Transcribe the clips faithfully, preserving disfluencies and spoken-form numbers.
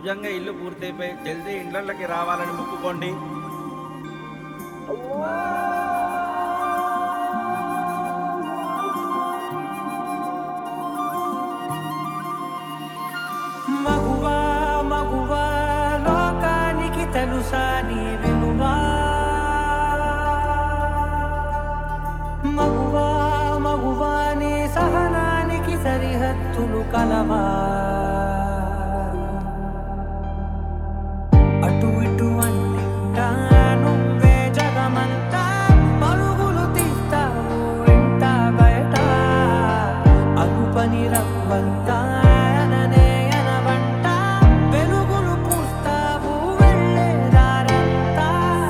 నిజంగా ఇల్లు పూర్తయిపోయి జల్దీ ఇండ్లకి రావాలని మొక్కుకోండి. మగువా మగువా లోకానికి తెలుసా నీ విలువా, మగువా మగువా నీ సహనానికి సరిహద్దులు కలవా, అటు ఇటు అన్నింటా నువ్వే జగమంతా పరుగులు తీస్తావు ఇంట బయట, అగుపని రవ్వంతా అననే అనవంట వెలుగులు పూస్తావు వెళ్ళే దారంతా.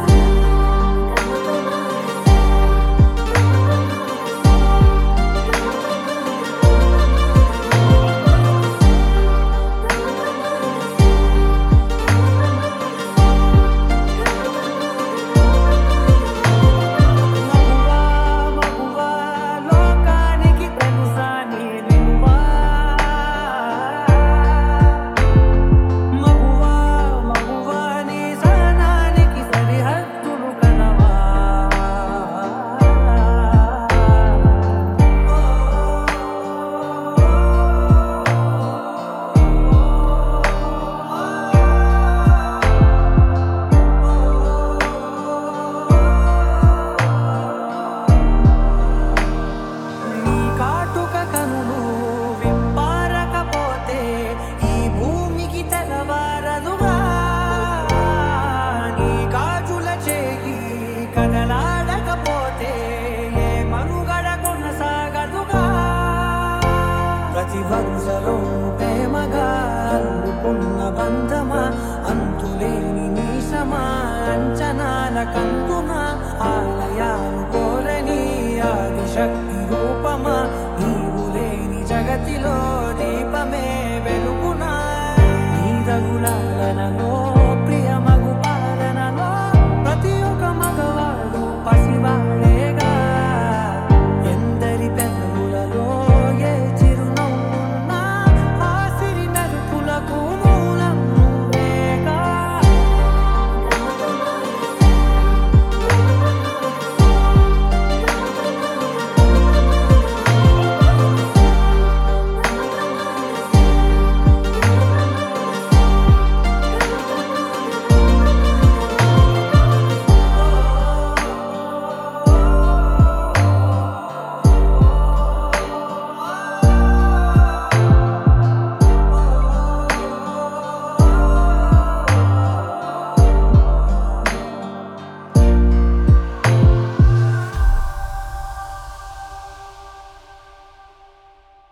మగువా మగువా లోకానికి తెలుసా నీ విలువా, మగువా మగువా నీ సహనానికి సరిహద్దులు కలవా. నీ కాటుక కనులు విప్పారకపోతే ఈ భూమికి తెలవారదుగా, నీ గాజుల చేయి కదలాడకపోతే ఏ మనుగడ కొనసాగదుగా, ప్రతి వరుసలో ప్రేమగా అల్లుకున్న బంధమా అంతులేని నీసమా అంచనాల కందున ఆలయాలు కోరని ఆదిశక్తి రూపమా నీవు లేని జగతిలో